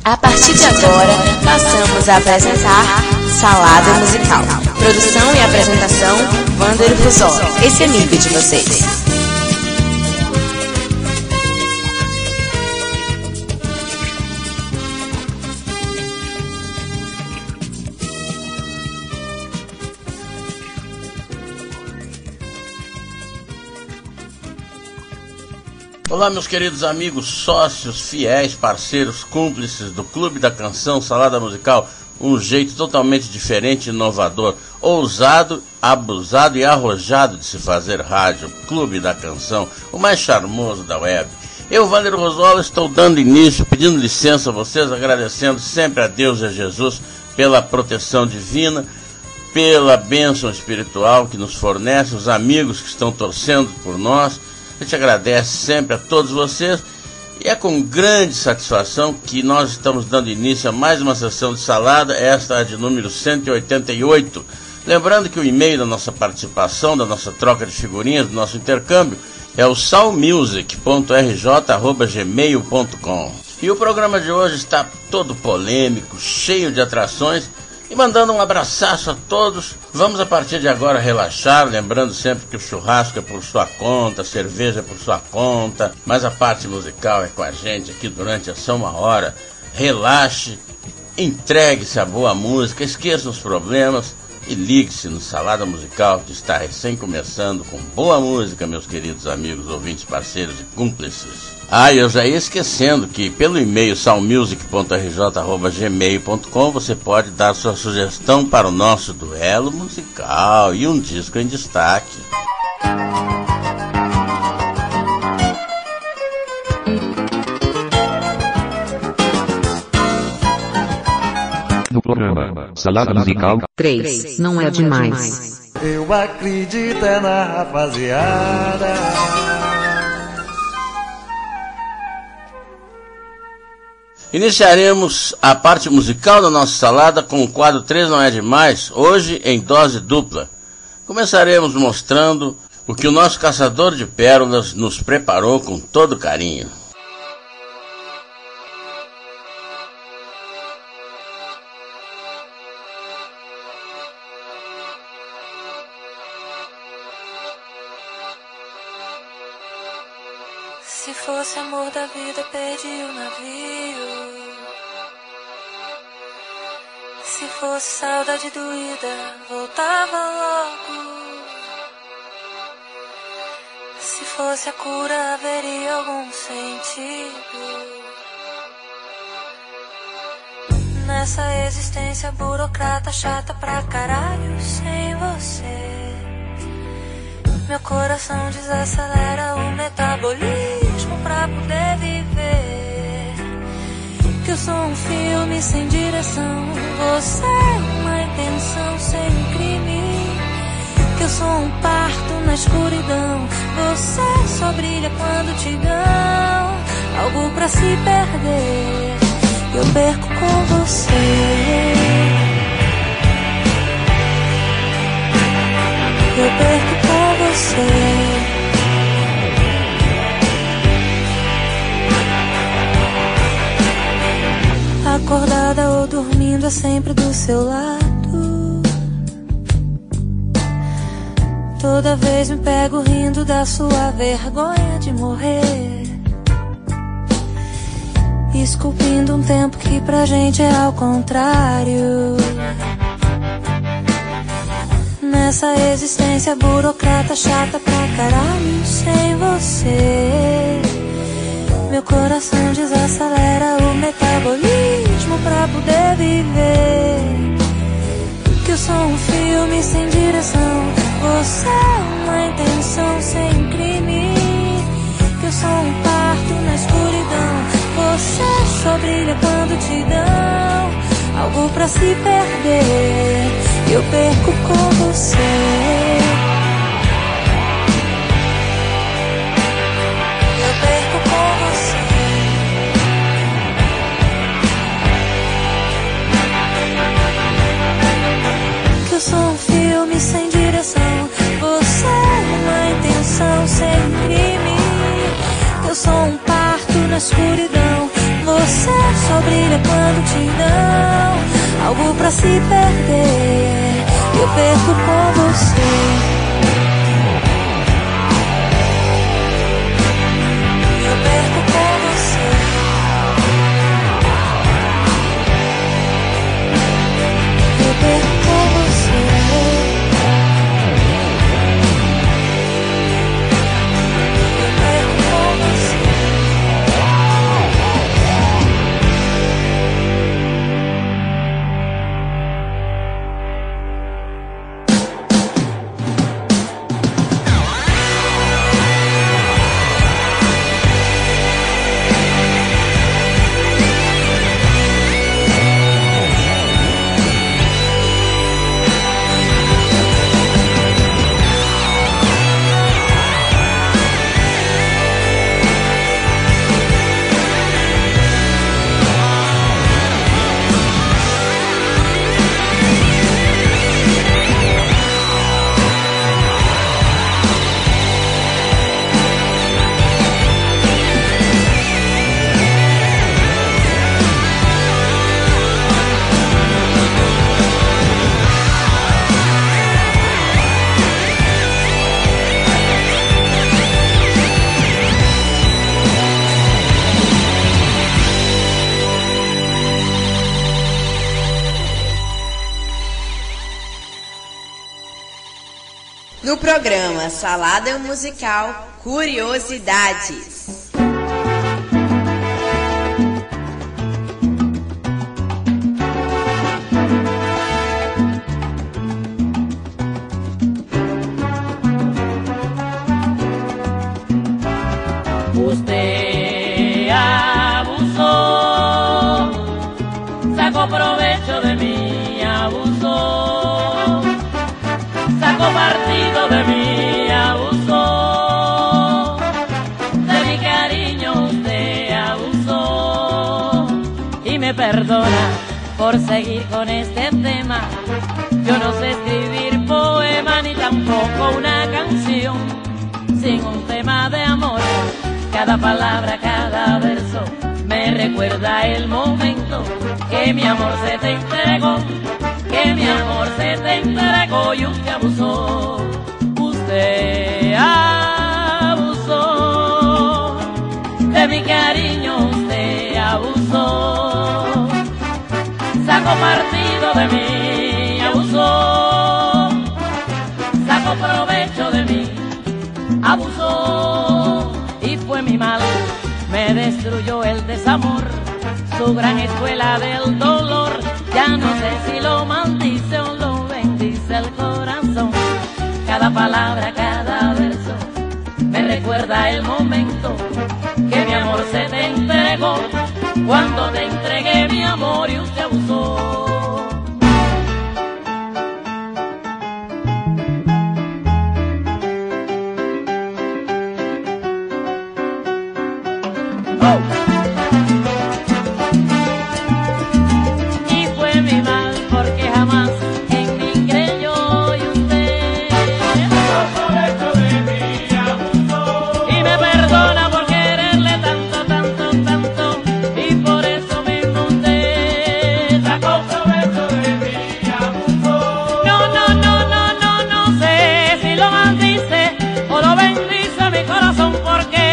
A partir de agora, passamos a apresentar Salada Musical. Produção e apresentação, Wander Fusora. Esse é amigo de vocês. Olá, meus queridos amigos, sócios, fiéis, parceiros, cúmplices do Clube da Canção Salada Musical, um jeito totalmente diferente, inovador, ousado, abusado e arrojado de se fazer rádio. Clube da Canção, o mais charmoso da web. Eu, Wander Rosola, estou dando início, pedindo licença a vocês, agradecendo sempre a Deus e a Jesus pela proteção divina, pela bênção espiritual que nos fornece, os amigos que estão torcendo por nós. A gente agradece sempre a todos vocês e é com grande satisfação que nós estamos dando início a mais uma sessão de salada, esta é de número 188. Lembrando que o e-mail da nossa participação, da nossa troca de figurinhas, do nosso intercâmbio, é o salmusic.rj@gmail.com. E o programa de hoje está todo polêmico, cheio de atrações. E mandando um abraçaço a todos, vamos a partir de agora relaxar, lembrando sempre que o churrasco é por sua conta, a cerveja é por sua conta, mas a parte musical é com a gente aqui durante essa uma hora. Relaxe, entregue-se à boa música, esqueça os problemas e ligue-se no Salada Musical, que está recém começando com boa música, meus queridos amigos, ouvintes, parceiros e cúmplices. Eu já ia esquecendo que pelo e-mail salmusic.rj@gmail.com você pode dar sua sugestão para o nosso duelo musical e um disco em destaque. No programa Salada Musical 3, não é demais. Eu acredito na rapaziada. Iniciaremos a parte musical da nossa salada com o quadro 3 não é demais, hoje em dose dupla. Começaremos mostrando o que o nosso caçador de pérolas nos preparou com todo carinho. Se fosse amor da vida, perdi o navio. Se fosse saudade doída, voltava logo. Se fosse a cura, haveria algum sentido nessa existência burocrata chata pra caralho sem você. Meu coração desacelera o metabolismo pra poder viver. Que eu sou um filme sem direção, você é uma intenção sem crime. Que eu sou um parto na escuridão, você só brilha quando te dão algo pra se perder. Eu perco com você. Eu perco com você. Acordada ou dormindo é sempre do seu lado. Toda vez me pego rindo da sua vergonha de morrer, esculpindo um tempo que pra gente é ao contrário. Nessa existência burocrata chata pra caralho sem você. Meu coração desacelera o metabolismo pra poder viver. Que eu sou um filme sem direção, você é uma intenção sem crime. Que eu sou um parto na escuridão, você só brilha quando te dão algo pra se perder. Eu perco com você. Eu perco com você. Que eu sou um filme sem direção, você é uma intenção sem crime. Eu sou um parto na escuridão, você céu só brilha quando te dão algo pra se perder. Eu perco com você. No programa Salada Musical, Curiosidades. Usted abusó, sacó provecho de mí, abusó, sacó partido de mí, abusó, de mi cariño usted abusó, y me perdona por seguir con este tema. Yo no sé escribir poema ni tampoco una canción sin un tema de amor. Cada palabra, cada verso me recuerda el momento que mi amor se te entregó, que mi amor se te entregó y usted abusó. Usted abusó de mi cariño, usted abusó, sacó partido de mí, abusó, sacó provecho de mí, abusó. Y fue mi mal, me destruyó el desamor, su gran escuela del dolor. Ya no sé si lo maldice o lo bendice el corazón. Cada palabra, cada verso me recuerda el momento que mi amor se te entregó, cuando te entregué mi amor y usted abusó. Y fue mi mal porque jamás en mí creyó y usted y me perdona por quererle tanto, tanto, tanto, y por eso mismo usted sacó provecho de mí, abusó. No, no, no, no, no, no sé si lo maldice o lo bendice mi corazón, porque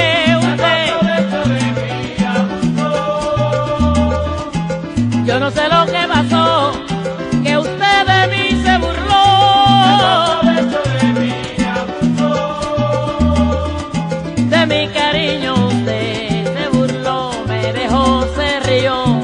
yo no sé lo que pasó, que usted de mí se burló. De mi cariño usted se burló, me dejó, se rió.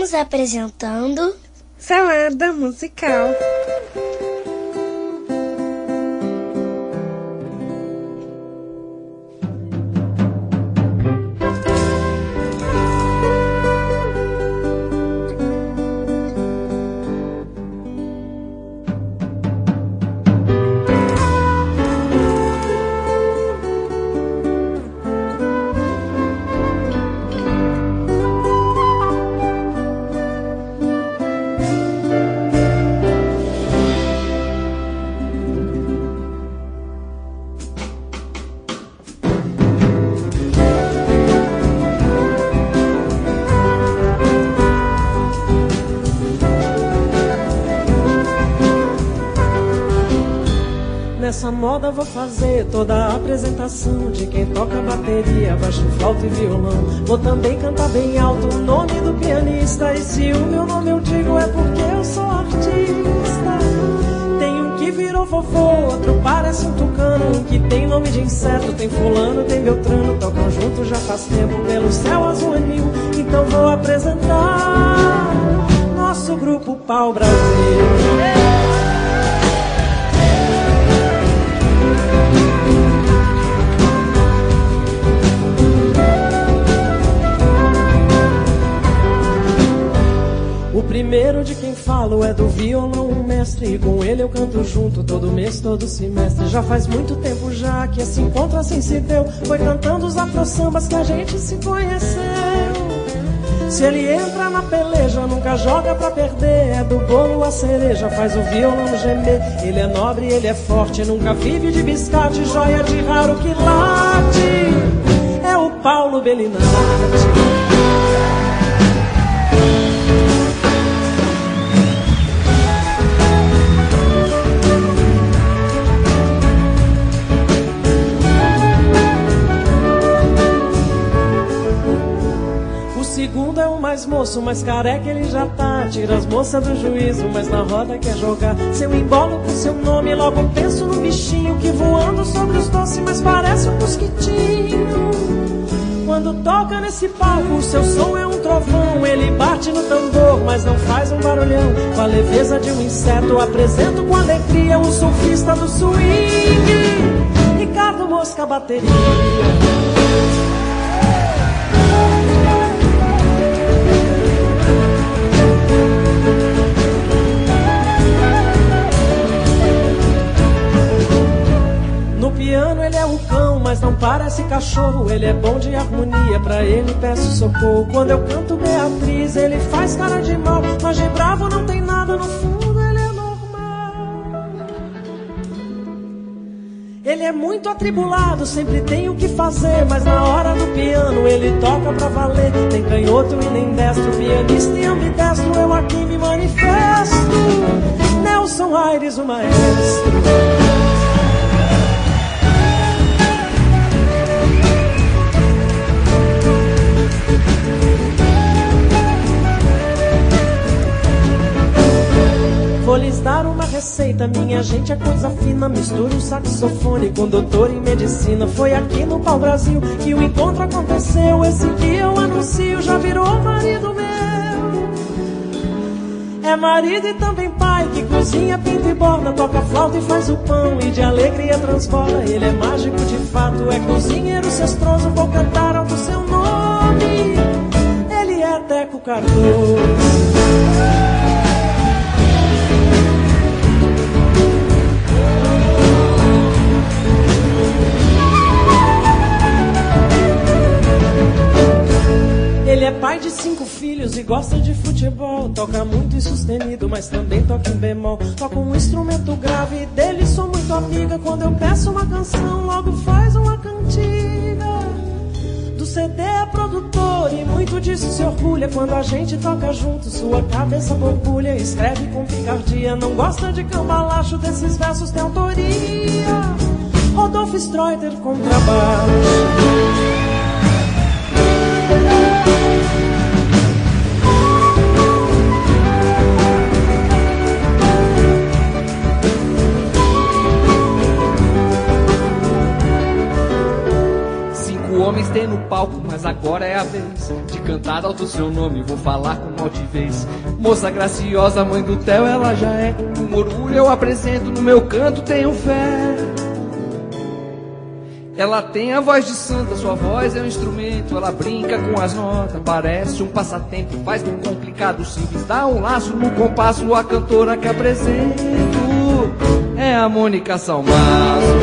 Estamos apresentando Salada Musical. Nessa moda vou fazer toda a apresentação de quem toca bateria, baixo, flauta e violão. Vou também cantar bem alto o nome do pianista, e se o meu nome eu digo é porque eu sou artista. Tem um que virou vovô, outro parece um tucano, um que tem nome de inseto, tem fulano, tem beltrano, tocam juntos já faz tempo pelo céu azul anil. Então vou apresentar nosso grupo Pau Brasil. O primeiro de quem falo é do violão, um mestre, e com ele eu canto junto todo mês, todo semestre. Já faz muito tempo já que esse encontro assim se deu, foi cantando os afro-sambas que a gente se conheceu. Se ele entra na peleja, nunca joga pra perder, é do bolo a cereja, faz o violão gemer. Ele é nobre, ele é forte, nunca vive de biscate, joia de raro quilate, é o Paulo Bellinati. Segundo é o mais moço, mais careca ele já tá. Tira as moças do juízo, mas na roda quer jogar. Se eu embolo com seu nome, logo penso no bichinho que voando sobre os doces, mas parece um mosquitinho. Quando toca nesse palco, o seu som é um trovão. Ele bate no tambor, mas não faz um barulhão. Com a leveza de um inseto, apresento com alegria o surfista do swing, Ricardo Mosca Bateria. No piano ele é um cão, mas não parece cachorro. Ele é bom de harmonia, pra ele peço socorro. Quando eu canto Beatriz, ele faz cara de mal, mas de bravo não tem nada, no fundo ele é normal. Ele é muito atribulado, sempre tem o que fazer, mas na hora do piano ele toca pra valer. Tem canhoto e nem destro, pianista e ambidestro, eu aqui me manifesto. Nelson Aires, o maestro. Vou lhes dar uma receita, minha gente é coisa fina. Misture o saxofone com doutor em medicina. Foi aqui no Pau Brasil que o encontro aconteceu. Esse que eu anuncio já virou marido meu. É marido e também pai, que cozinha, pinta e borda, toca flauta e faz o pão, e de alegria transborda. Ele é mágico de fato, é cozinheiro cestroso. Vou cantar alto seu nome, ele é Teco Cardoso. Ele é pai de 5 filhos e gosta de futebol. Toca muito e sustenido, mas também toca em bemol. Toca um instrumento grave e dele sou muito amiga. Quando eu peço uma canção, logo faz uma cantiga. Do CD é produtor e muito disso se orgulha. Quando a gente toca junto, sua cabeça borbulha. Escreve com picardia, não gosta de cambalacho, desses versos tem autoria. Rodolfo Streuter com trabalho. Homens tem no palco, mas agora é a vez de cantar alto seu nome, vou falar com altivez. Moça graciosa, mãe do Theo, ela já é um orgulho, eu apresento, no meu canto tenho fé. Ela tem a voz de santa, sua voz é um instrumento, ela brinca com as notas, parece um passatempo, faz do complicado simples, dá um laço no compasso, a cantora que apresento é a Mônica Salmazo.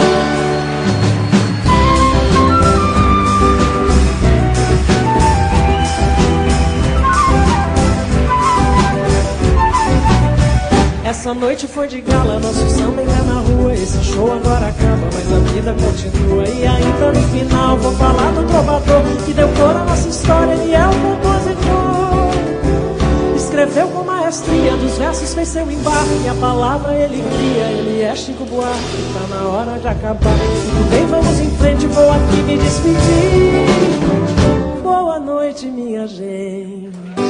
Essa noite foi de gala, nosso samba ainda na rua. Esse show agora acaba, mas a vida continua. E ainda no final vou falar do trovador que deu cor à nossa história. Ele é o compositor, escreveu com maestria, dos versos fez seu embarque, e a palavra ele cria. Ele é Chico Buarque, tá na hora de acabar. Tudo bem, vamos em frente, vou aqui me despedir. Boa noite, minha gente.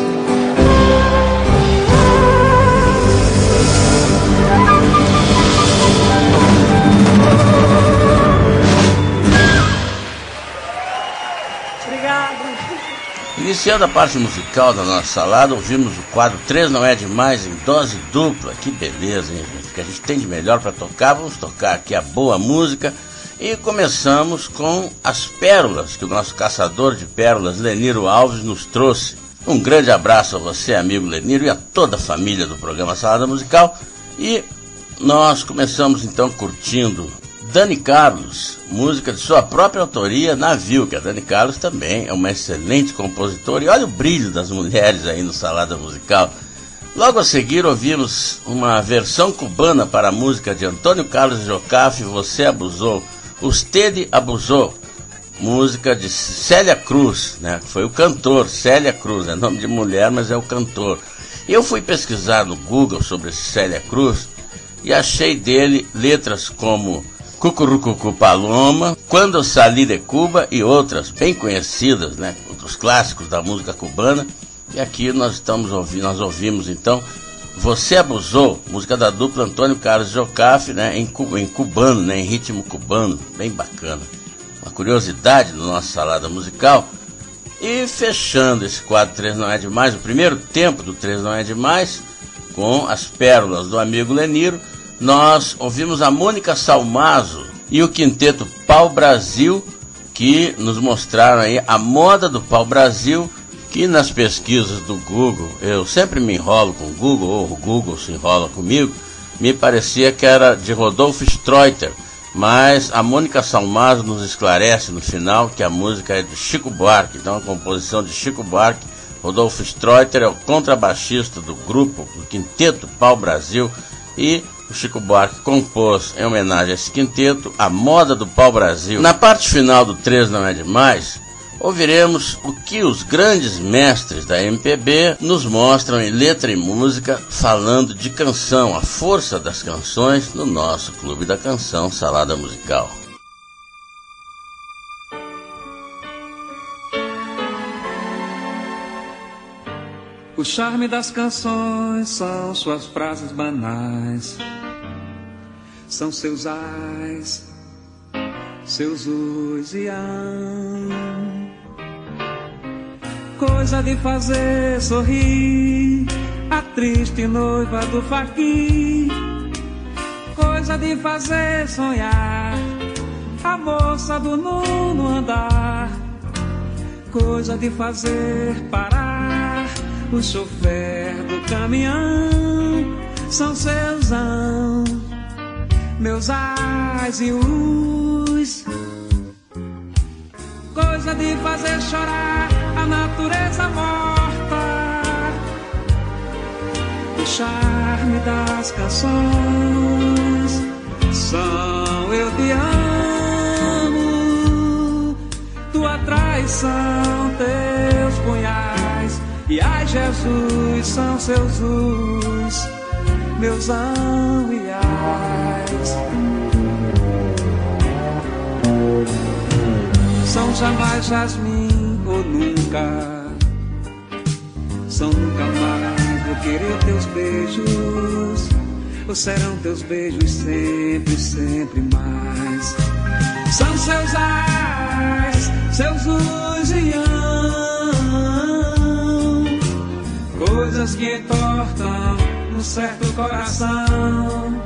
Obrigado. Iniciando a parte musical da nossa salada, ouvimos o quadro 3 Não É Demais em dose dupla. Que beleza, hein, gente? O que a gente tem de melhor para tocar, vamos tocar aqui a boa música. E começamos com as pérolas que o nosso caçador de pérolas, Leniro Alves, nos trouxe. Um grande abraço a você, amigo Leniro, e a toda a família do programa Salada Musical. E nós começamos então curtindo Dani Carlos, música de sua própria autoria, Navio, que a Dani Carlos também é uma excelente compositora. E olha o brilho das mulheres aí no Salada Musical. Logo a seguir ouvimos uma versão cubana para a música de Antônio Carlos Jocafe, Você Abusou. Usted Abusou, música de Célia Cruz, né? Foi o cantor, Célia Cruz, é nome de mulher, mas é o cantor. Eu fui pesquisar no Google sobre esse Célia Cruz e achei dele letras como Cucurucucu Paloma, Quando Eu Salí de Cuba e outras bem conhecidas, né? Outros clássicos da música cubana. E aqui nós ouvimos então Você Abusou, música da dupla Antônio Carlos Jocafe, né? Em cubano, né? Em ritmo cubano, bem bacana. Uma curiosidade do nosso Salada Musical. E fechando esse quadro 3 Não É Demais, o primeiro tempo do 3 Não É Demais, com as pérolas do amigo Leniro, nós ouvimos a Mônica Salmazo e o quinteto Pau Brasil, que nos mostraram aí a moda do Pau Brasil, que nas pesquisas do Google, eu sempre me enrolo com o Google, ou o Google se enrola comigo, me parecia que era de Rodolfo Streuter, mas a Mônica Salmazo nos esclarece no final que a música é de Chico Buarque, então a composição de Chico Buarque. Rodolfo Streuter é o contrabaixista do grupo, do quinteto Pau Brasil, e o Chico Buarque compôs, em homenagem a esse quinteto, a moda do Pau Brasil. Na parte final do 3 Não É Demais, ouviremos o que os grandes mestres da MPB nos mostram em letra e música, falando de canção, a força das canções no nosso Clube da Canção Salada Musical. O charme das canções são suas frases banais, são seus ais, seus uis e ãs, coisa de fazer sorrir a triste noiva do faqui, coisa de fazer sonhar a moça do nono andar, coisa de fazer parar o chofer do caminhão, são seus ãos, meus ais e us, coisa de fazer chorar a natureza morta, o charme das canções são eu te amo, tua traição, teus punhais, e ai Jesus, são seus us, meus ão e ais, são jamais jasmim ou nunca, são nunca mais, vou querer teus beijos, ou serão teus beijos sempre, sempre mais, são seus ais, seus us e coisas que entortam um certo coração.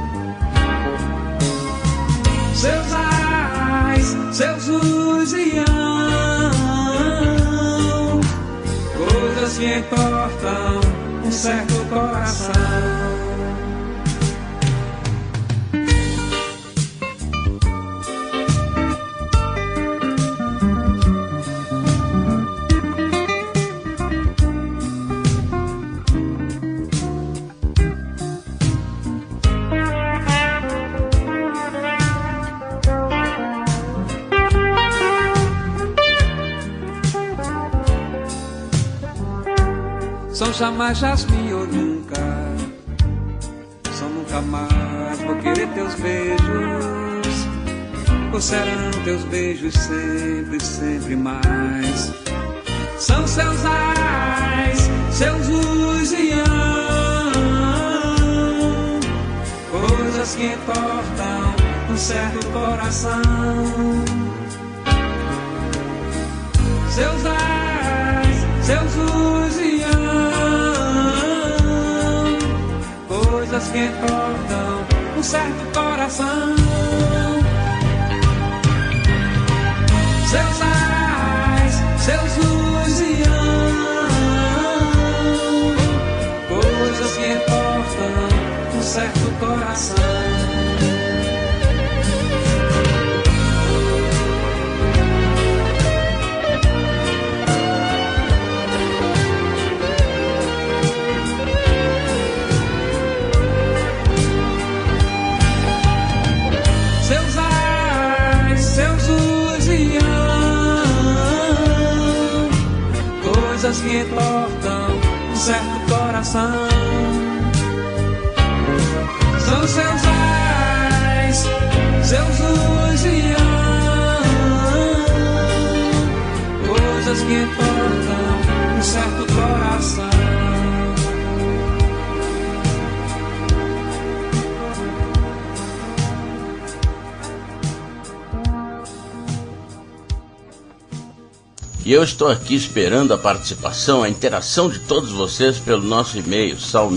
Seus ais, seus usião, coisas que entortam um certo coração. São jamais jasmim ou nunca, são nunca mais. Vou querer teus beijos, ou serão teus beijos sempre, sempre mais. São seus ais, seus usião, coisas que entortam um certo coração. Seus ais, seus usião, coisas que entortam um certo coração. Seus ais, seus usião, coisas que entortam um certo coração. Coisas que entortam um certo coração. São seus ais, seus usião, coisas que entortam um certo coração. E eu estou aqui esperando a participação, a interação de todos vocês pelo nosso e-mail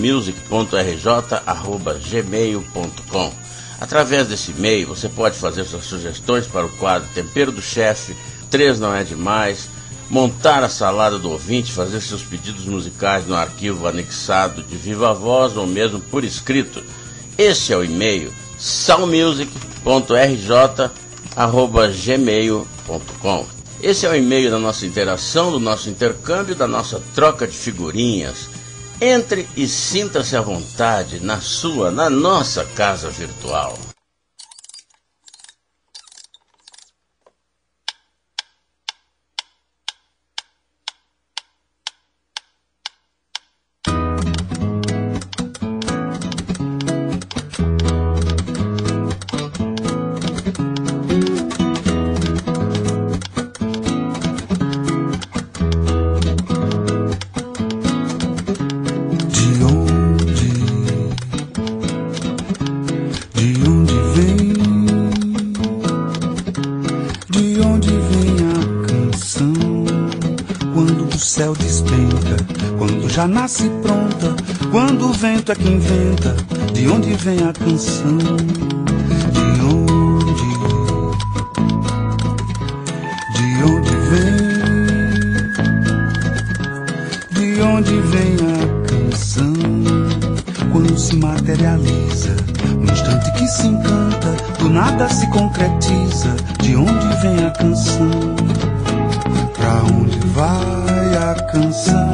salmusic.rj@gmail.com. Através desse e-mail você pode fazer suas sugestões para o quadro Tempero do Chefe, 3 não é demais, montar a salada do ouvinte, fazer seus pedidos musicais no arquivo anexado de viva voz ou mesmo por escrito. Esse é o e-mail salmusic.rj@gmail.com. Esse é o e-mail da nossa interação, do nosso intercâmbio, da nossa troca de figurinhas. Entre e sinta-se à vontade na nossa casa virtual. Já nasce pronta, quando o vento é que inventa. De onde vem a canção? De onde vem? De onde vem a canção? Quando se materializa, no instante que se encanta, do nada se concretiza. De onde vem a canção? Pra onde vai a canção?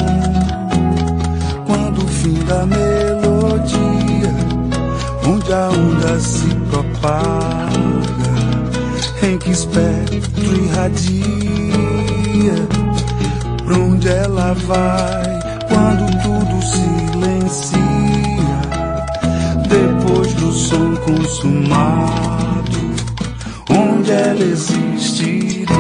Da melodia, onde a onda se propaga, em que espectro irradia, pra onde ela vai, quando tudo silencia, depois do som consumado, onde ela existiria.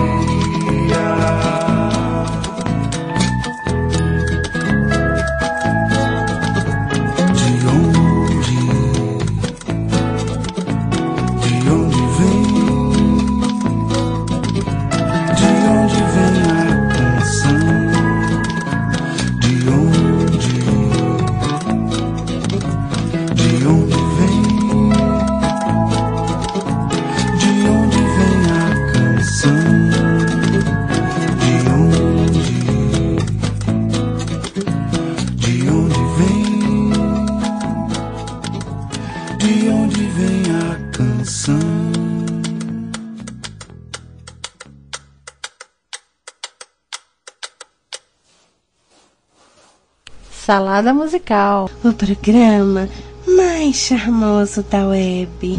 De onde onde vem a canção. Salada Musical, o programa mais charmoso da web.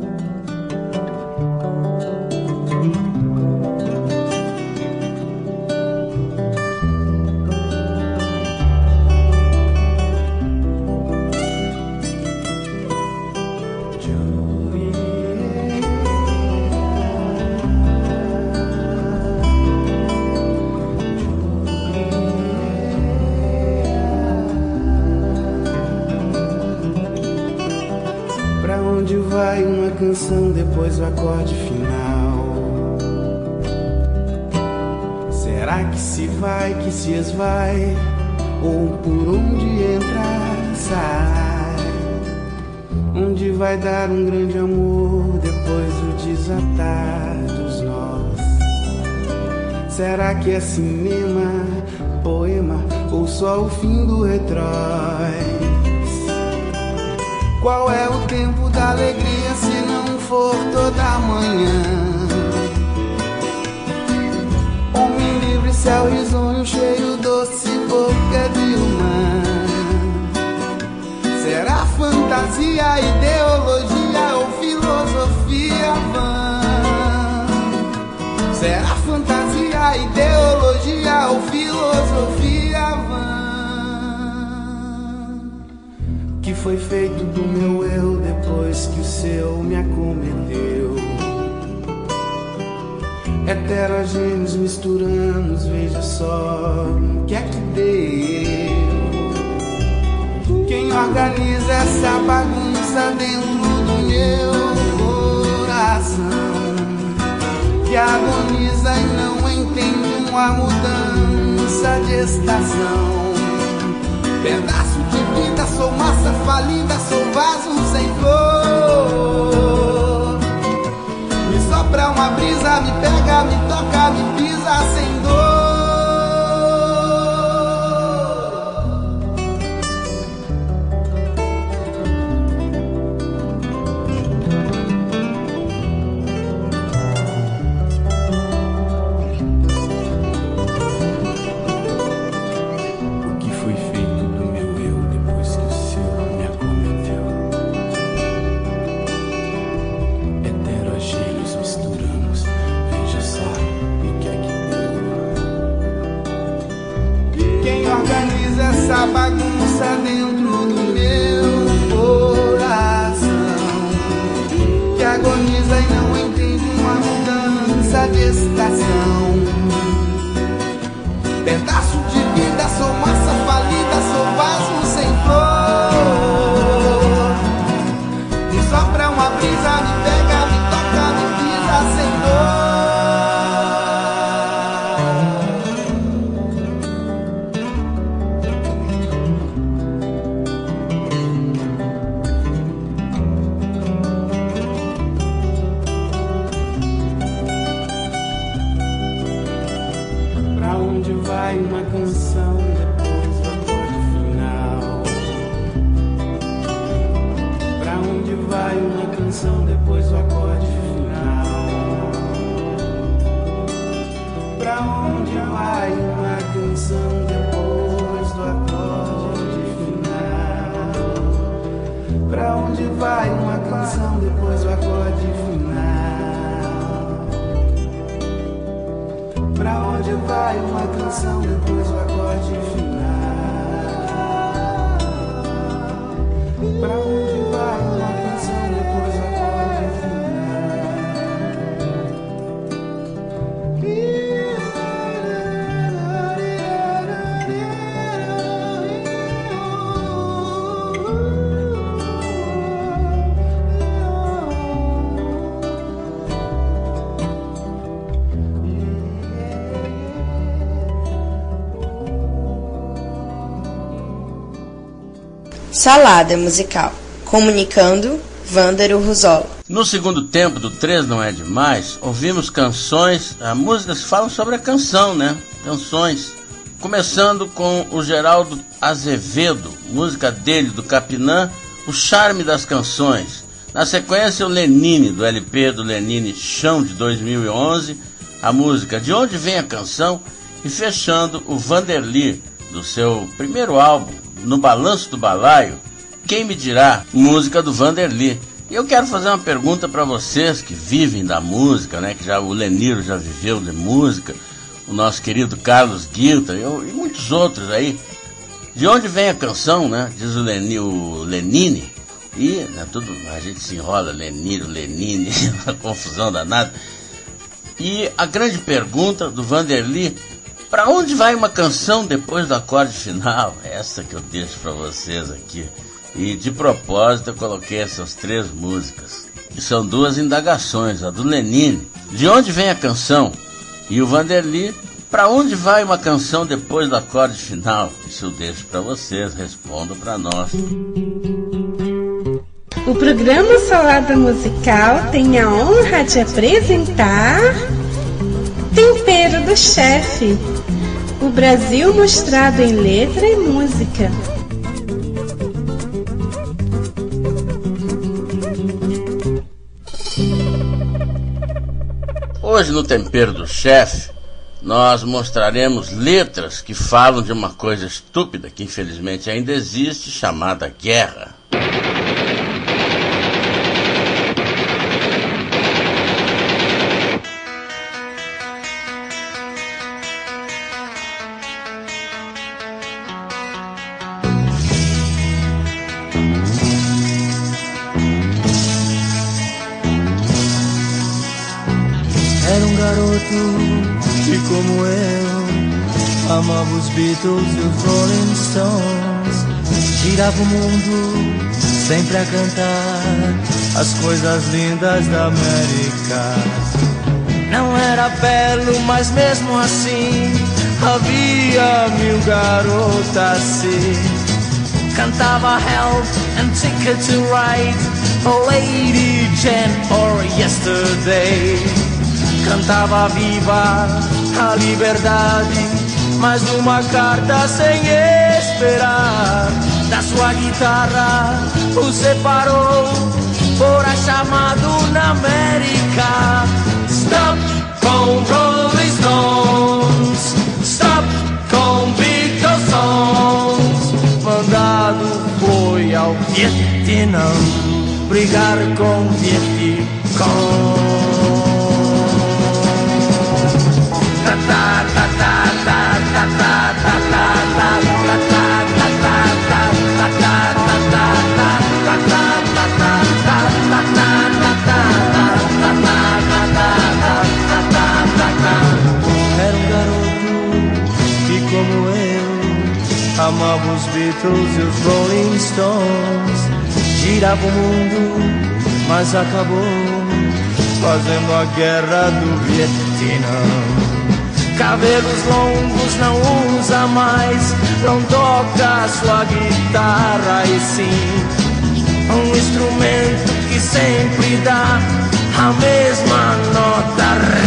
Depois o acorde final. Será que se vai, que se esvai, ou por onde entra, sai? Onde vai dar um grande amor depois o desatar dos nós? Será que é cinema, poema, ou só o fim do retróis? Qual é o tempo da alegria se não for toda manhã? Homem livre, céu risonho, cheio, doce, boca de humã. Será fantasia, ideologia ou filosofia vã? Será fantasia, ideologia ou filosofia vã? Que foi feito do meu eu depois que o seu me acometeu? Heterogêneos misturamos, veja só o que é que deu. Quem organiza essa bagunça dentro do meu coração, que agoniza e não entende uma mudança de estação. Pedaço de vida, sou massa falida, sou vaso sem cor. Me sopra uma brisa, me pega, me toca, me pisa sem dor. Essa bagunça dentro do meu coração, que agoniza e não entende uma mudança de estação. Pedaço de vida, sou massa falida, sou vaso sem flor. Me sopra uma brisa, me pega, me toca, me pisa sem dor. Uma canção depois do acorde final. Pra onde vai uma canção depois do acorde final? Pra onde vai uma canção depois do acorde final? Pra onde vai uma canção depois do acorde final? Pra onde vai uma canção depois do acorde final? Pra onde vai uma canção depois do acorde Salada Musical, comunicando Vândaro Ruzola. No segundo tempo do 3 Não É Demais, ouvimos canções, músicas que falam sobre a canção, né? Canções. Começando com o Geraldo Azevedo, música dele, do Capinã, O Charme das Canções. Na sequência, o Lenine, do LP do Lenine Chão de 2011, a música De Onde Vem a Canção, e fechando o Vanderly, do seu primeiro álbum, No Balanço do Balaio, Quem Me Dirá, música do Vanderly. E eu quero fazer uma pergunta para vocês que vivem da música, né? Que já o Leniro já viveu de música, o nosso querido Carlos Guilta e muitos outros aí. De onde vem a canção, né? Diz o Lenine. E né, tudo, a gente se enrola, Leniro, Lenine, uma confusão danada. E a grande pergunta do Vanderly: para onde vai uma canção depois do acorde final? Essa que eu deixo para vocês aqui. E de propósito eu coloquei essas 3 músicas. E são 2 indagações, a do Lenine, de onde vem a canção? E o Vanderly, para onde vai uma canção depois do acorde final? Isso eu deixo para vocês, respondam para nós. O programa Salada Musical tem a honra de apresentar Tempero do Chefe, o Brasil mostrado em letra e música. Hoje no Tempero do Chefe, nós mostraremos letras que falam de uma coisa estúpida que infelizmente ainda existe, chamada guerra. Era um garoto que, como eu, amava os Beatles e os Rolling Stones. Girava o mundo sempre a cantar as coisas lindas da América. Não era belo, mas mesmo assim havia 1000 garotas assim. Cantava Help and Ticket to Ride, oh Lady Jane or Yesterday. Cantava viva a liberdade, mas uma carta sem esperar da sua guitarra o separou, fora chamado na América. Stop com Rolling Stones, stop com Beatles songs. Mandado foi ao Vietnã brigar com Vietcong. Era um garoto que, como eu, amava os Beatles e os Rolling Stones. Girava o mundo, mas acabou fazendo a guerra do Vietnã. Cabelos longos não usa mais, não toca sua guitarra e sim um instrumento que sempre dá a mesma nota.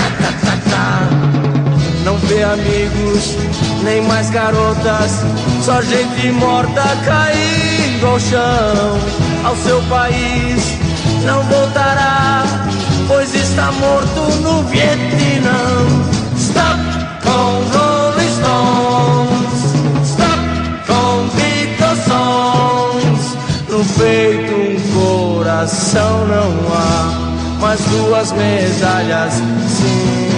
Não vê amigos, nem mais garotas, só gente morta caindo ao chão. Ao seu país não voltará, pois está morto no Vietnã. Stop com Rolling Stones, stop com Beatles songs. No peito um coração não há, mas 2 medalhas sim.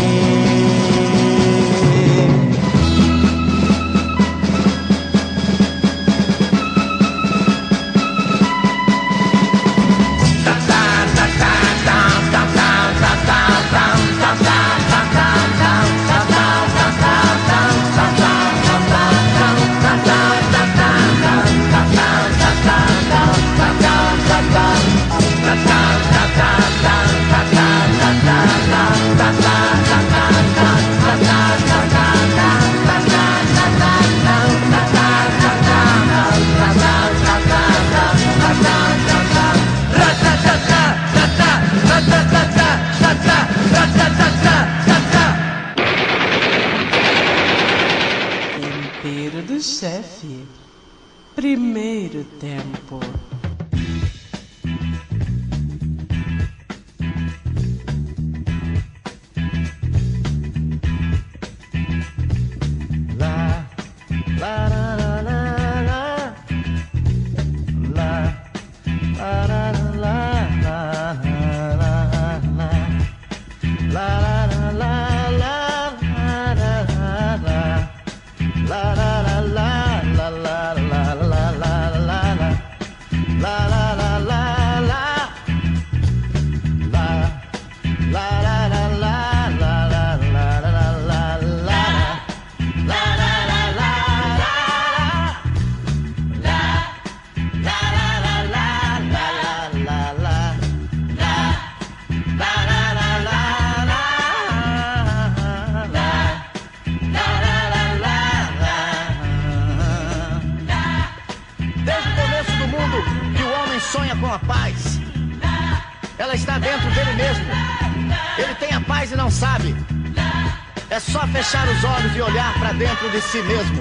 Tempero do Chefe, primeiro tempo. ela está dentro dele mesmo. Ele tem a paz e não sabe. É só fechar os olhos e olhar para dentro de si mesmo.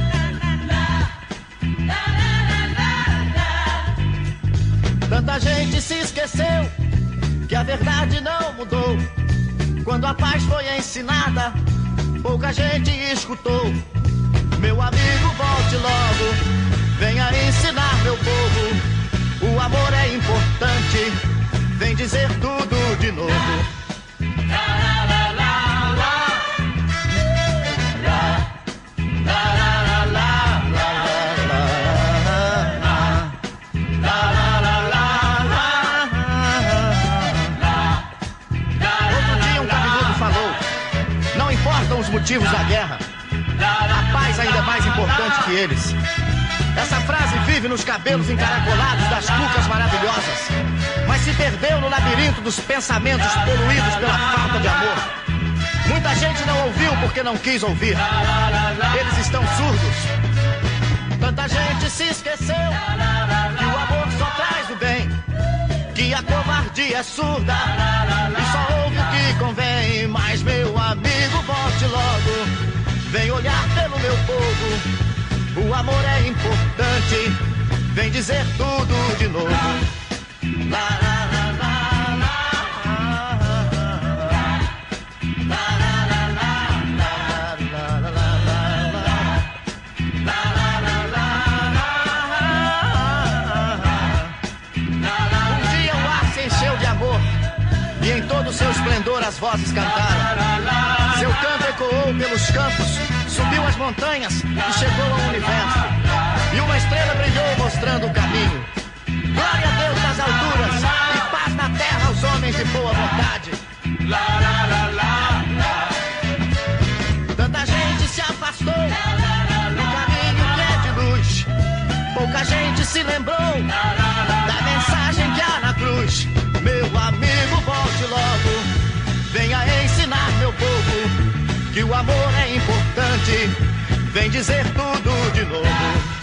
Tanta gente se esqueceu que a verdade não mudou. Quando a paz foi ensinada, pouca gente escutou. Meu amigo, volte logo, venha ensinar meu povo. O amor é importante, vem dizer tudo de novo. Os motivos da guerra, a paz ainda é mais importante que eles. Essa frase vive nos cabelos encaracolados das cucas maravilhosas, mas se perdeu no labirinto dos pensamentos poluídos pela falta de amor. Muita gente não ouviu porque não quis ouvir. Eles estão surdos. Tanta gente se esqueceu que o amor só traz o bem, que a covardia é surda e só ouve o que convém. Mas meu amigo, volte logo, vem olhar pelo meu povo. O amor é importante, vem dizer tudo de novo. La, la, la, la, la. E em todo o seu esplendor as vozes cantaram. Seu canto ecoou pelos campos, subiu as montanhas e chegou ao universo. E uma estrela brilhou mostrando o caminho. Glória a Deus nas alturas e paz na terra aos homens de boa vontade. Tanta gente se afastou do caminho que é de luz. Pouca gente se lembrou da mensagem que há na cruz. Meu amigo, volte logo, venha ensinar meu povo que o amor é importante, vem dizer tudo de novo.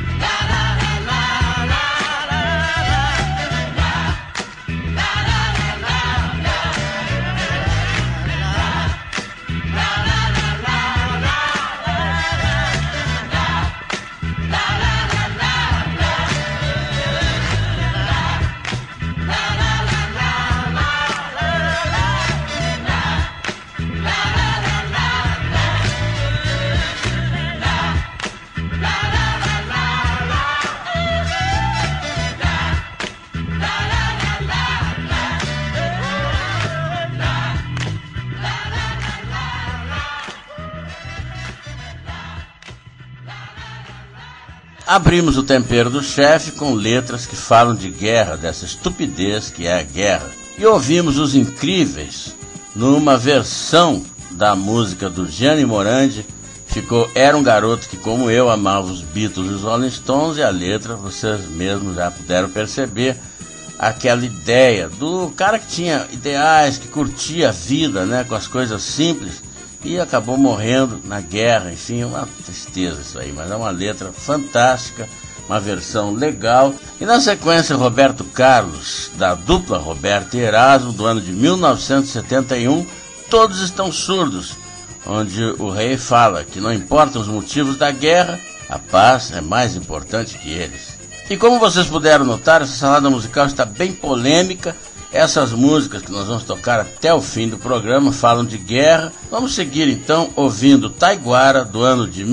Abrimos o Tempero do Chefe com letras que falam de guerra, dessa estupidez que é a guerra. E ouvimos Os Incríveis numa versão da música do Gianni Morandi. Ficou Era um Garoto que, como eu, amava os Beatles e os Rolling Stones. E a letra, vocês mesmos já puderam perceber, aquela ideia do cara que tinha ideais, que curtia a vida, né, com as coisas simples, e acabou morrendo na guerra. Enfim, uma tristeza isso aí, mas é uma letra fantástica, uma versão legal. E na sequência, Roberto Carlos, da dupla Roberto e Erasmo, do ano de 1971, Todos Estão Surdos, onde o rei fala que não importam os motivos da guerra, a paz é mais importante que eles. E como vocês puderam notar, essa salada musical está bem polêmica. Essas músicas que nós vamos tocar até o fim do programa falam de guerra. Vamos seguir então ouvindo Taiguara, do ano de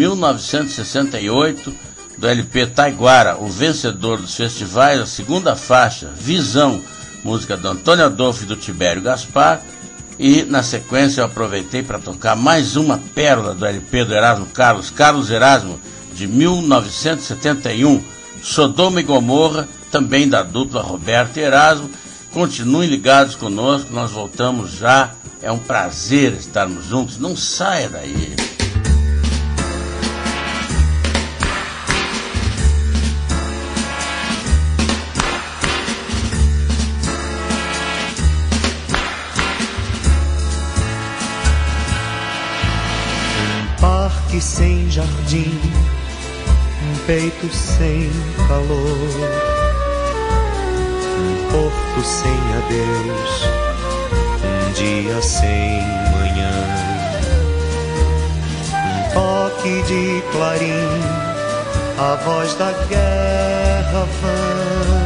1968, do LP Taiguara, o vencedor dos festivais, a segunda faixa, Visão, música do Antônio Adolfo e do Tibério Gaspar. E na sequência eu aproveitei para tocar mais uma pérola do LP do Erasmo Carlos, Carlos Erasmo, de 1971, Sodoma e Gomorra, também da dupla Roberto e Erasmo. Continuem ligados conosco, nós voltamos já. É um prazer estarmos juntos, não saia daí. Um parque sem jardim, um peito sem calor, porto sem adeus, um dia sem manhã, um toque de clarim, a voz da guerra vã.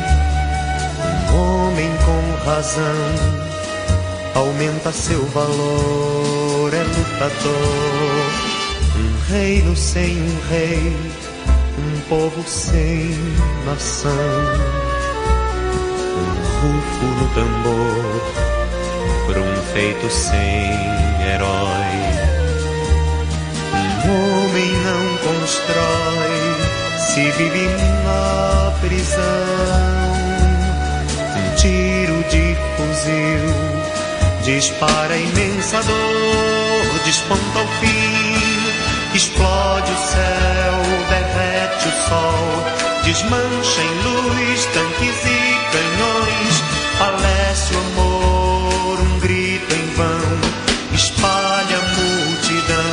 Um homem com razão aumenta seu valor, é lutador. Um reino sem um rei, um povo sem nação, um rufo no tambor, por um feito sem herói. Um homem não constrói, se vive na prisão. Um tiro de fuzil dispara a imensa dor, desponta o fim, explode o céu, derrete o sol, desmancha em luz tanques e canhões, falece o amor, um grito em vão, espalha a multidão.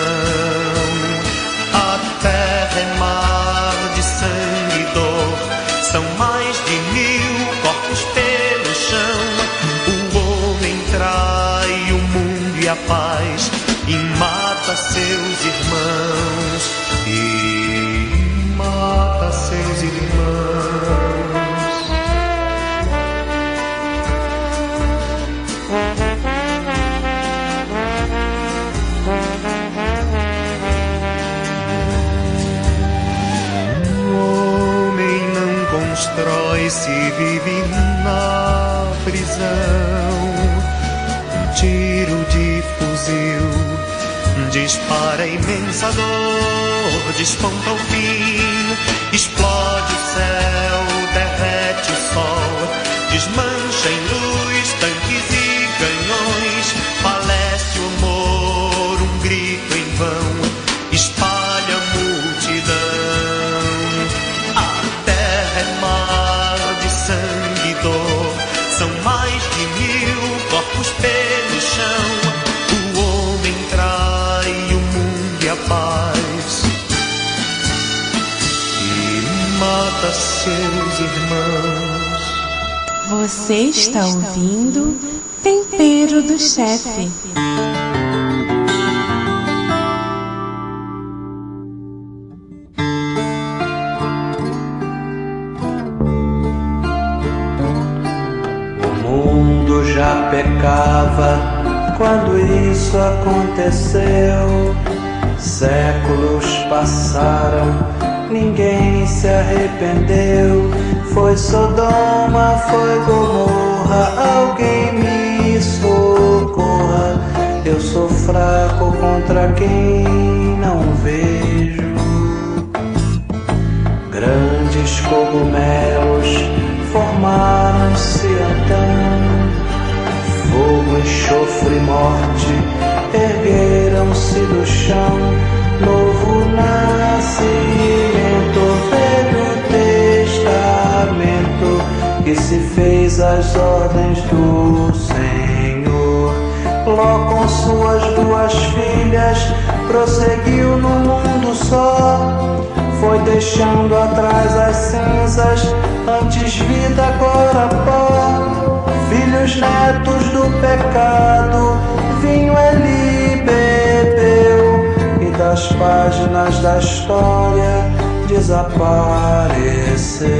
A terra é mar de sangue e dor, são mais de 1000 corpos pelo chão. O homem trai o mundo e a paz e mata seus irmãos, e mata seus irmãos. Um homem não constrói, se vive na prisão. Um tiro de fuzil dispara a imensa dor, desponta o fim, explode o céu, derrete o sol, desmancha em luz tanques e canhões, falece o amor, um grito em vão, espalha a multidão. A terra é mar de sangue e dor, são mais de 1000 corpos pelo chão. O homem trai o mundo e a paz e mata seus irmãos. Você está ouvindo Tempero do Chefe. O mundo já pecava quando isso aconteceu. Séculos passaram, ninguém se arrependeu. Foi Sodoma, foi Gomorra, alguém me socorra. Eu sou fraco contra quem não vejo. Grandes cogumelos formaram-se então. Fogo, enxofre e morte ergueram-se do chão. Novo nascimento, velho testamento, que se fez às ordens do Senhor. Ló com suas 2 filhas prosseguiu no mundo só. Foi deixando atrás as cinzas, antes vida, agora pó. Filhos, netos do pecado, vinho ele bebeu, e das páginas da história desapareceu.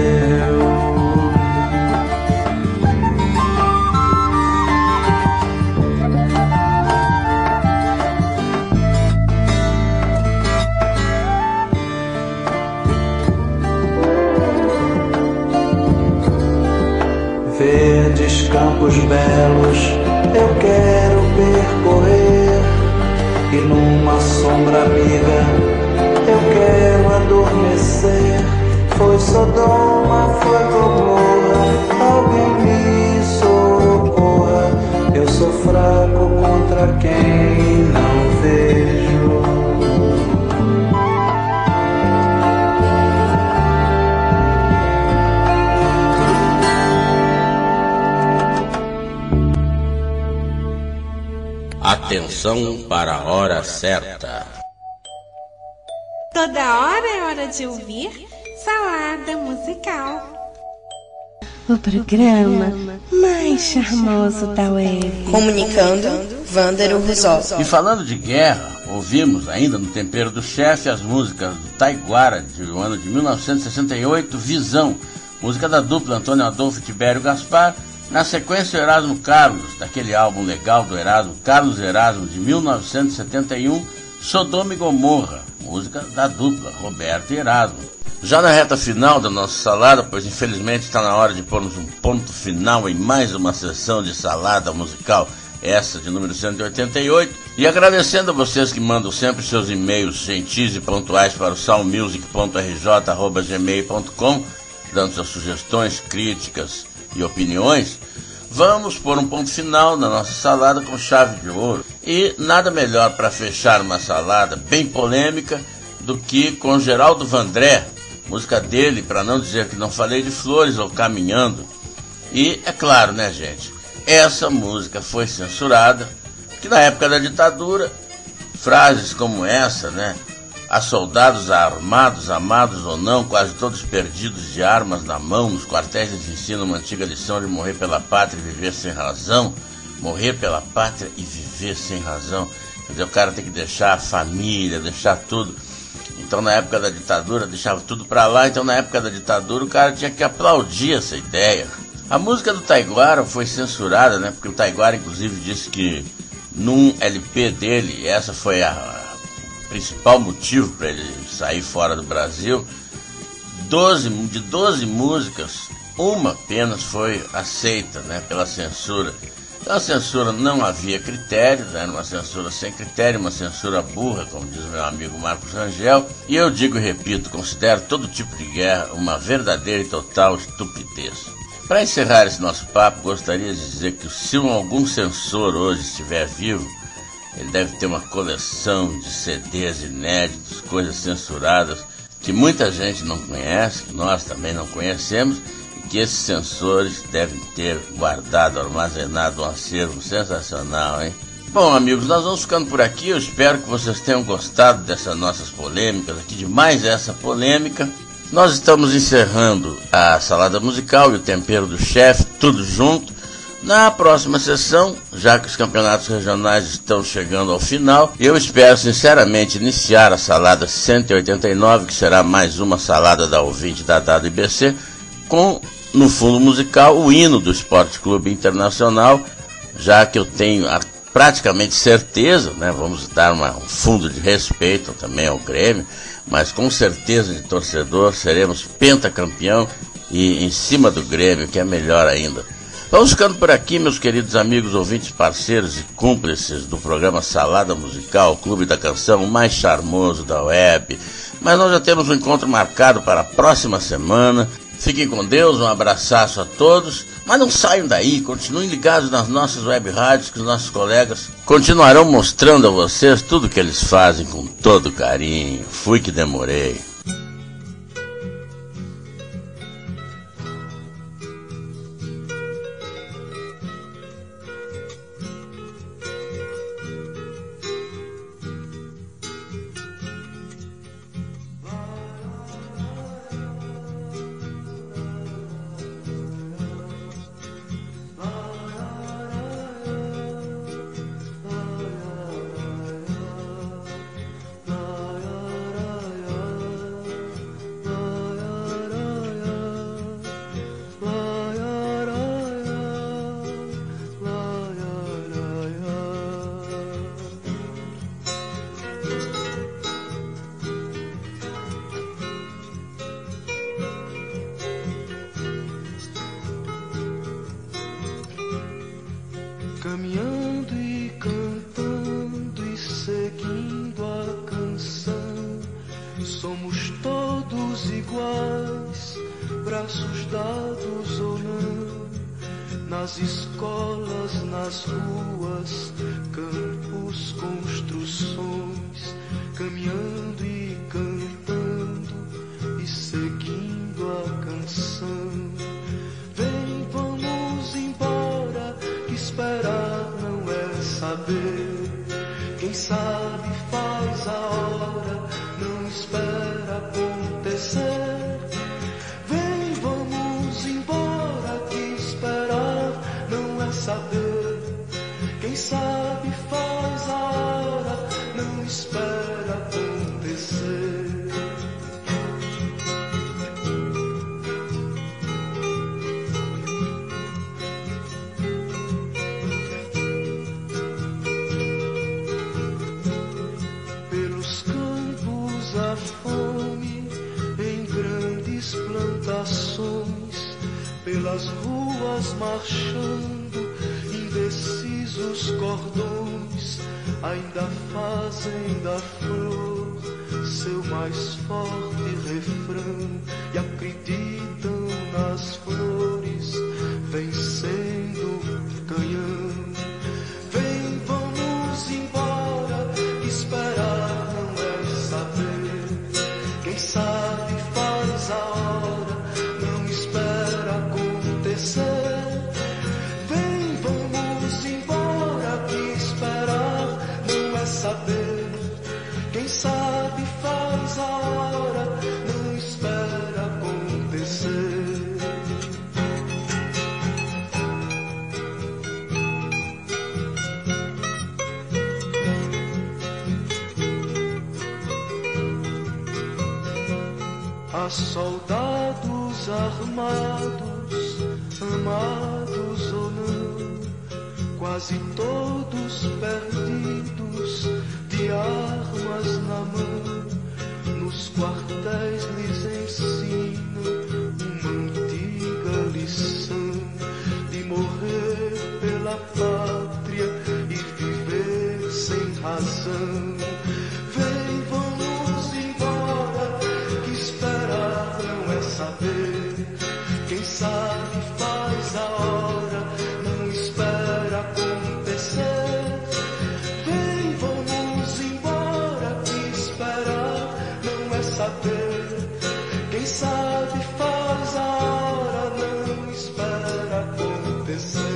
Verdes campos belos eu quero percorrer, e numa sombra amiga eu quero adormecer. Foi Sodoma, foi Gomorra, alguém me socorra. Eu sou fraco contra quem não vejo. Atenção para a hora certa. Toda hora é hora de ouvir Salada Musical. o programa mais charmoso da web. Comunicando, Vândaro Rizol. E falando de guerra, ouvimos ainda no Tempero do Chefe as músicas do Taiguara, do ano de 1968, Visão, música da dupla Antônio Adolfo e Tibério Gaspar. Na sequência, o Erasmo Carlos, daquele álbum legal do Erasmo, Carlos Erasmo, de 1971, Sodoma e Gomorra, música da dupla Roberto e Erasmo. Já na reta final da nossa salada, pois infelizmente está na hora de pormos um ponto final em mais uma sessão de salada musical, essa de número 188, e agradecendo a vocês que mandam sempre seus e-mails gentis e pontuais para o salmusic.rj@gmail.com, dando suas sugestões, críticas e opiniões. Vamos pôr um ponto final na nossa salada com chave de ouro. E nada melhor para fechar uma salada bem polêmica do que com Geraldo Vandré, música dele, para não dizer que não falei de flores, ou Caminhando. E é claro, né, gente, essa música foi censurada, que na época da ditadura, frases como essa, né, a soldados armados, amados ou não, quase todos perdidos de armas na mão, nos quartéis eles ensinam uma antiga lição de morrer pela pátria e viver sem razão. Morrer pela pátria e viver sem razão. Quer dizer, o cara tem que deixar a família, deixar tudo. Então na época da ditadura deixava tudo pra lá, então na época da ditadura o cara tinha que aplaudir essa ideia. A música do Taiguara foi censurada, né, porque o Taiguara inclusive disse que num LP dele, essa foi a principal motivo para ele sair fora do Brasil, de 12 músicas, uma apenas foi aceita, né, pela censura. Então a censura não havia critério, né, era uma censura sem critério, uma censura burra, como diz meu amigo Marcos Rangel, e eu digo e repito, considero todo tipo de guerra uma verdadeira e total estupidez. Para encerrar esse nosso papo, gostaria de dizer que se algum censor hoje estiver vivo, ele deve ter uma coleção de CDs inéditos, coisas censuradas, que muita gente não conhece, que nós também não conhecemos, e que esses censores devem ter guardado, armazenado um acervo sensacional, hein? Bom, amigos, nós vamos ficando por aqui. Eu espero que vocês tenham gostado dessas nossas polêmicas, aqui de mais essa polêmica. Nós estamos encerrando a salada musical e o tempero do chefe, tudo junto. Na próxima sessão, já que os campeonatos regionais estão chegando ao final, eu espero sinceramente iniciar a salada 189, que será mais uma salada da ouvinte da Dado IBC, com, no fundo musical, o hino do Esporte Clube Internacional, já que eu tenho praticamente certeza, né, vamos dar um fundo de respeito também ao Grêmio, mas com certeza de torcedor seremos pentacampeão e em cima do Grêmio, que é melhor ainda. Vamos ficando por aqui, meus queridos amigos, ouvintes, parceiros e cúmplices do programa Salada Musical, Clube da Canção, o mais charmoso da web. Mas nós já temos um encontro marcado para a próxima semana. Fiquem com Deus, um abraço a todos. Mas não saiam daí, continuem ligados nas nossas web rádios, que os nossos colegas continuarão mostrando a vocês tudo que eles fazem com todo carinho. Fui que demorei. Caminhando e cantando e seguindo a canção, somos todos iguais, braços dados ou não, nas escolas, nas ruas, campos, construções, caminhando e cantando e seguindo a canção. Vem, vamos embora, que esperar não é saber. Quem sabe faz a hora, não espera acontecer. Vem, vamos embora, saber. Quem sabe faz a hora, não espera acontecer. Pelos campos a fome, em grandes plantações, pelas ruas marchando, indecisos cordões, ainda fazem da flor seu mais forte refrão e acreditam nas flores vencendo canhão. Vem, vamos embora, esperar não é saber. Quem sabe faz a hora, não espera acontecer. Vem, vamos embora, que esperar não é saber. Quem sabe faz a hora, não espera acontecer. Há soldados armados, amados ou não, quase todos perdidos, de armas na mão. Nos quartéis lhes ensinam uma antiga lição de morrer pela pátria e viver sem razão. Vem, vamos embora, que esperar não é saber. Quem sabe faz a hora, não espera acontecer. Vem, vamos embora, que esperar não é saber. Quem sabe faz a hora, não espera acontecer.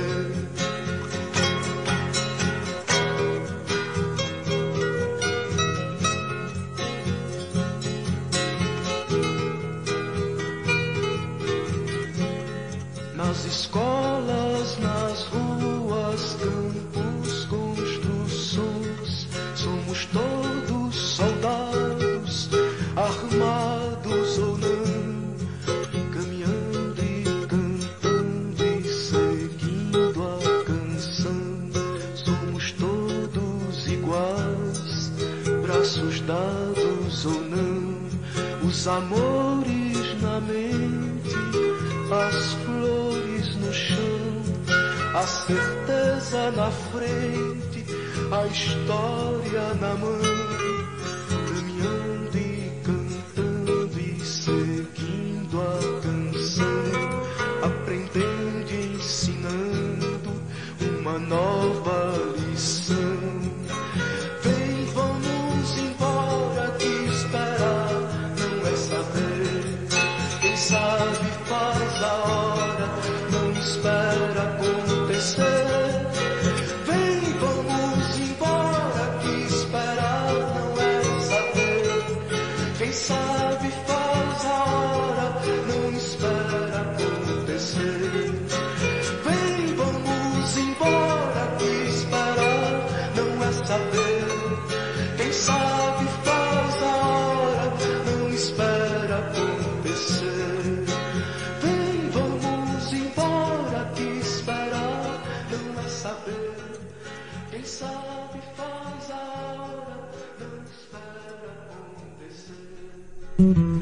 Nas escolas, nas ruas, campos, construções, somos todos soldados, armados ou não, caminhando e cantando e seguindo a canção. Somos todos iguais, braços dados ou não, os amores na mente, as flores no chão, a certeza na frente, a história na mão, caminhando e cantando e seguindo a canção, aprendendo e ensinando uma nova lição. Vem, vamos embora, que esperar não é saber. Quem sabe faz a hora, não espera acontecer. Vem, vamos embora, que esperar não é saber. Quem sabe faz a hora, não espera acontecer. Vem, vamos embora, que esperar não é saber. Quem sabe faz a hora, não espera acontecer. Vem, vamos embora, que esperar não é saber. Quem sabe faz a hora, não espera acontecer.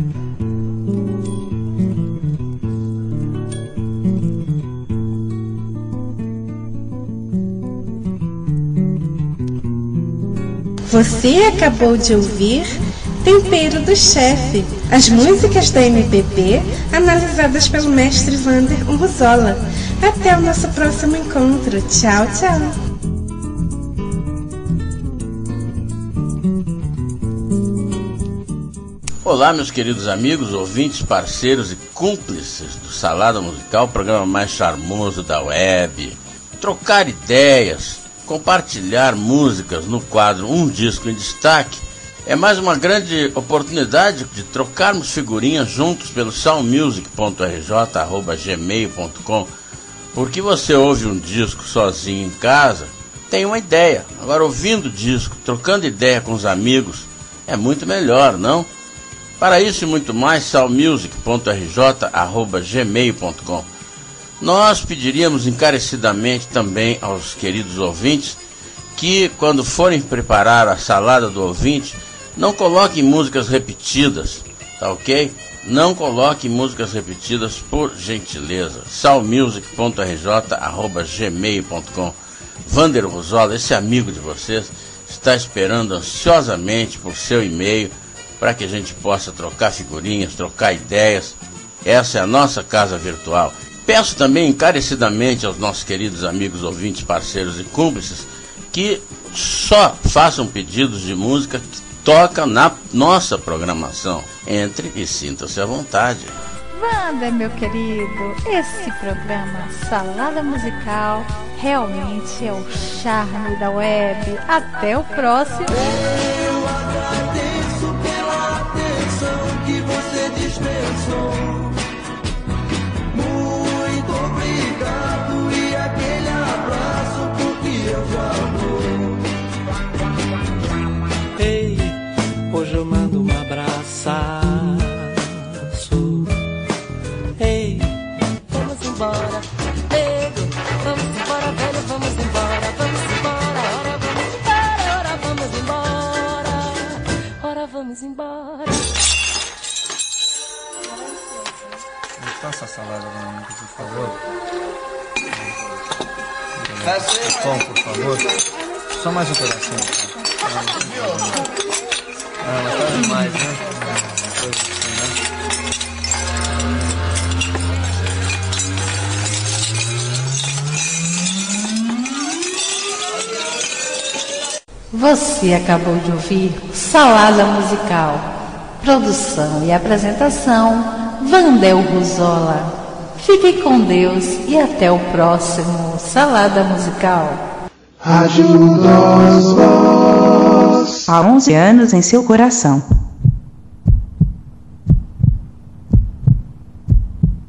Você acabou de ouvir Tempero do Chefe, as músicas da MPB analisadas pelo mestre Wander Urruzola. Até o nosso próximo encontro. Tchau, tchau. Olá, meus queridos amigos, ouvintes, parceiros e cúmplices do Salada Musical, o programa mais charmoso da web. Trocar ideias, compartilhar músicas no quadro Um Disco em Destaque é mais uma grande oportunidade de trocarmos figurinhas juntos pelo soundmusic.rj@gmail.com. Porque você ouve um disco sozinho em casa, tem uma ideia. Agora, ouvindo o disco, trocando ideia com os amigos, é muito melhor, não? Para isso e muito mais, salmusic.rj@gmail.com. Nós pediríamos encarecidamente também aos queridos ouvintes que, quando forem preparar a salada do ouvinte, não coloquem músicas repetidas, tá ok? Não coloquem músicas repetidas, por gentileza. salmusic.rj@gmail.com. Vander Ruzola, esse amigo de vocês, está esperando ansiosamente por seu e-mail para que a gente possa trocar figurinhas, trocar ideias. Essa é a nossa casa virtual. Peço também encarecidamente aos nossos queridos amigos, ouvintes, parceiros e cúmplices que só façam pedidos de música que toca na nossa programação. Entre e sinta-se à vontade. Wander, meu querido, esse programa Salada Musical realmente é o charme da web. Até o próximo. Eu agradeço pela atenção que você dispensou. Muito obrigado e aquele abraço porque eu já vou. Ei, hoje eu mando um abraço. Ei, vamos embora, nego, vamos embora, velho, vamos embora, vamos embora, ora vamos embora, ora vamos embora. Me passa a salada, por favor. Pão, por favor. Só mais um pedacinho. Ah, mas tá demais, né? Você acabou de ouvir Salada Musical. Produção e apresentação, Vander Ruzola. Fique com Deus e até o próximo Salada Musical. Rádio Nós Voz. Há 11 anos em seu coração.